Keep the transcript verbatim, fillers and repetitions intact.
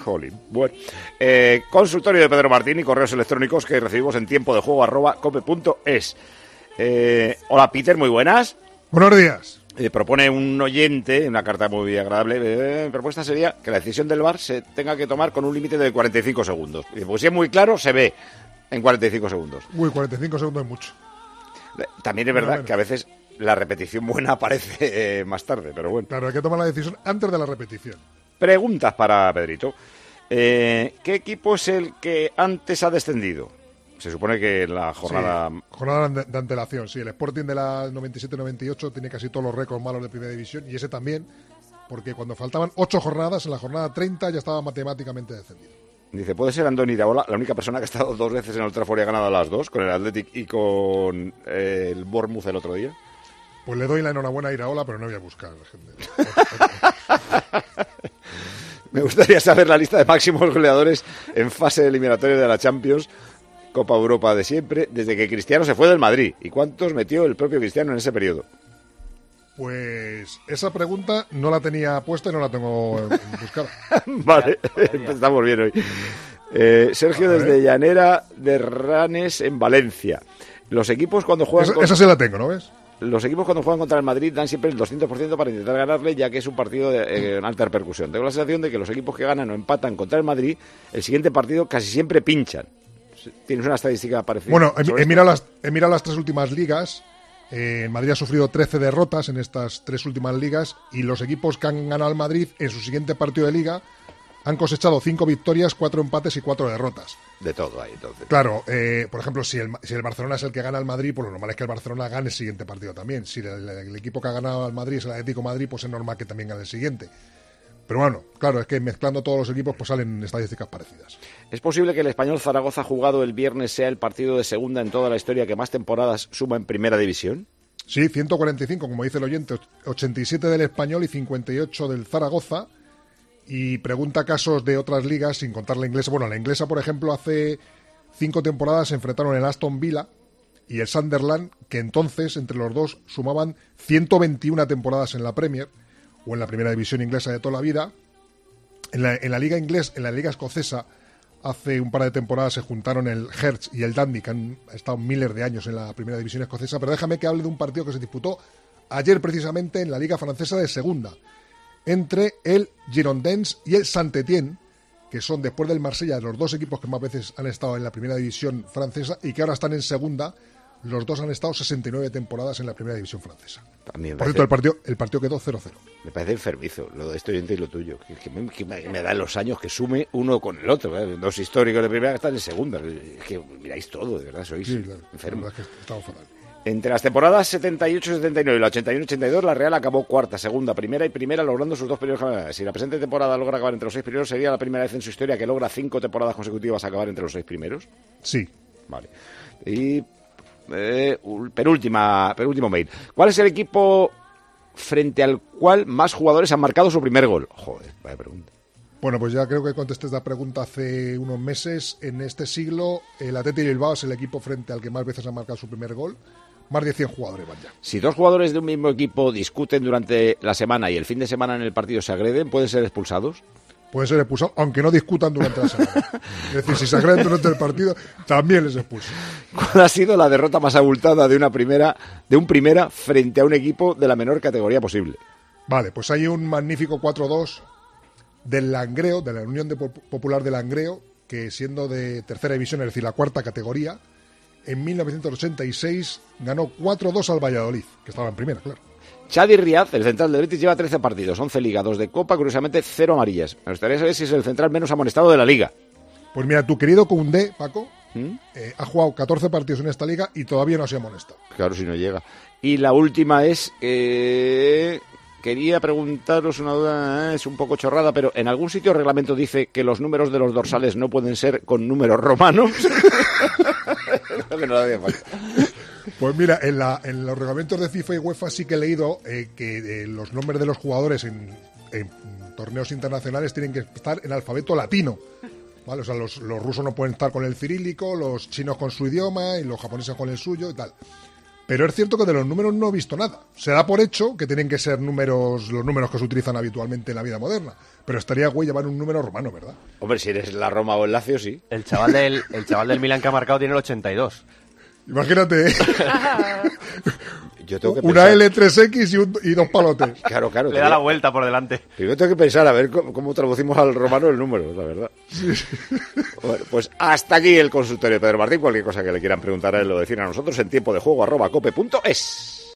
Jolín. Bueno, eh, consultorio de Pedro Martín y correos electrónicos que recibimos en tiempo de juego arroba cope punto es. Eh, hola Peter, muy buenas. Buenos días. Eh, propone un oyente, una carta muy agradable, eh, propuesta sería que la decisión del V A R se tenga que tomar con un límite de cuarenta y cinco segundos. Y pues si es muy claro, se ve en cuarenta y cinco segundos. Uy, cuarenta y cinco segundos es mucho. También es verdad que a veces la repetición buena aparece eh, más tarde, pero bueno. Claro, hay que tomar la decisión antes de la repetición. Preguntas para Pedrito. Eh, ¿Qué equipo es el que antes ha descendido? Se supone que la jornada... Sí, jornada de, de antelación, sí. El Sporting de la noventa y siete noventa y ocho tiene casi todos los récords malos de Primera División, y ese también, porque cuando faltaban ocho jornadas, en la jornada treinta ya estaba matemáticamente descendido. Dice, ¿puede ser Andoni Iraola la única persona que ha estado dos veces en el Old Trafford y ha ganado las dos, con el Athletic y con eh, el Bournemouth el otro día? Pues le doy la enhorabuena a Iraola, pero no voy a buscar, gente. Me gustaría saber la lista de máximos goleadores en fase eliminatoria de la Champions, Copa Europa de siempre, desde que Cristiano se fue del Madrid. ¿Y cuántos metió el propio Cristiano en ese periodo? Pues esa pregunta no la tenía puesta y no la tengo buscada. Vale, estamos bien hoy. Eh, Sergio desde Llanera de Ranes en Valencia. Los equipos cuando juegan... Esa, con... esa sí la tengo, ¿no ves? Los equipos cuando juegan contra el Madrid dan siempre el doscientos por ciento para intentar ganarle, ya que es un partido de eh, alta repercusión. Tengo la sensación de que los equipos que ganan o empatan contra el Madrid, el siguiente partido casi siempre pinchan. ¿Tienes una estadística parecida? Bueno, he, he, mirado, las, he mirado las tres últimas ligas. Eh, el Madrid ha sufrido trece derrotas en estas tres últimas ligas, y los equipos que han ganado al Madrid en su siguiente partido de liga han cosechado cinco victorias, cuatro empates y cuatro derrotas. De todo ahí, entonces. Claro, eh, por ejemplo, si el, si el Barcelona es el que gana al Madrid, pues lo normal es que el Barcelona gane el siguiente partido también. Si el, el equipo que ha ganado al Madrid es el Atlético de Madrid, pues es normal que también gane el siguiente. Pero bueno, claro, es que mezclando todos los equipos pues salen estadísticas parecidas. ¿Es posible que el Español Zaragoza jugado el viernes sea el partido de segunda en toda la historia que más temporadas suma en Primera División? Sí, ciento cuarenta y cinco, como dice el oyente, ochenta y siete del Español y cincuenta y ocho del Zaragoza. Y pregunta casos de otras ligas, sin contar la inglesa. Bueno, la inglesa, por ejemplo, hace cinco temporadas se enfrentaron el Aston Villa y el Sunderland, que entonces, entre los dos, sumaban ciento veintiuna temporadas en la Premier, o en la Primera División inglesa de toda la vida. En la, en la liga inglesa, en la liga escocesa, hace un par de temporadas se juntaron el Herts y el Dundee, que han estado miles de años en la Primera División escocesa. Pero déjame que hable de un partido que se disputó ayer precisamente en la liga francesa de segunda, entre el Girondins y el Saint-Étienne, que son, después del Marsella, los dos equipos que más veces han estado en la Primera División francesa y que ahora están en segunda. Los dos han estado sesenta y nueve temporadas en la Primera División francesa. Por parece, cierto, el partido, el partido quedó cero cero. Me parece enfermizo lo de este oyente y lo tuyo. Que, que, me, que me, me da los años que sume uno con el otro. ¿eh? Dos históricos de primera que están en segunda. Es que miráis todo, de verdad, sois sí, claro, enfermos. Es que estamos fatal. Entre las temporadas setenta y ocho setenta y nueve y la ochenta y uno ochenta y dos, la Real acabó cuarta, segunda, primera y primera, logrando sus dos primeros campeonatos. Si la presente temporada logra acabar entre los seis primeros, sería la primera vez en su historia que logra cinco temporadas consecutivas acabar entre los seis primeros. Sí. Vale. Y eh, penúltima, penúltimo mail. ¿Cuál es el equipo frente al cual más jugadores han marcado su primer gol? Joder, vaya pregunta. Bueno, pues ya creo que contesté esta pregunta hace unos meses. En este siglo, el Athletic Bilbao es el equipo frente al que más veces ha marcado su primer gol. Más de cien jugadores van ya. Si dos jugadores de un mismo equipo discuten durante la semana y el fin de semana en el partido se agreden, ¿pueden ser expulsados? Pueden ser expulsados, aunque no discutan durante la semana. Es decir, si se agreden durante el partido, también les expulsan. ¿Cuál ha sido la derrota más abultada de una primera, de un primera frente a un equipo de la menor categoría posible? Vale, pues hay un magnífico cuatro dos del Langreo, de la Unión de Popular de Langreo, que siendo de tercera división, es decir, la cuarta categoría, en mil novecientos ochenta y seis ganó cuatro dos al Valladolid, que estaba en primera, claro. Chadi Riaz, el central del Betis, lleva trece partidos, once ligas, dos de Copa, curiosamente cero amarillas. Me gustaría saber si es el central menos amonestado de la Liga. Pues mira, tu querido Koundé, Paco, ¿Mm? eh, ha jugado catorce partidos en esta liga y todavía no se ha amonestado. Claro, si no llega. Y la última es... Eh... Quería preguntaros una duda, es un poco chorrada, pero ¿en algún sitio el reglamento dice que los números de los dorsales no pueden ser con números romanos? Creo que no había falta. Pues mira, en, la, en los reglamentos de FIFA y UEFA sí que he leído eh, que eh, los nombres de los jugadores en, en torneos internacionales tienen que estar en alfabeto latino. ¿Vale? O sea, los, los rusos no pueden estar con el cirílico, los chinos con su idioma y los japoneses con el suyo y tal. Pero es cierto que de los números no he visto nada. Se da por hecho que tienen que ser números, los números que se utilizan habitualmente en la vida moderna. Pero estaría güey llevar un número romano, ¿verdad? Hombre, si eres la Roma o el Lazio, sí. El chaval del, el chaval del Milan que ha marcado tiene el ochenta y dos. Imagínate, ¿eh? Yo tengo que una pensar... L tres X y, un, y dos palotes. Claro, claro. Le da la vuelta por delante. Primero tengo que pensar a ver cómo, cómo traducimos al romano el número, la verdad. Sí, sí. Bueno, pues hasta aquí el consultorio de Pedro Martín. Cualquier cosa que le quieran preguntar a él o decir a nosotros en tiempo de juego arroba cope punto es.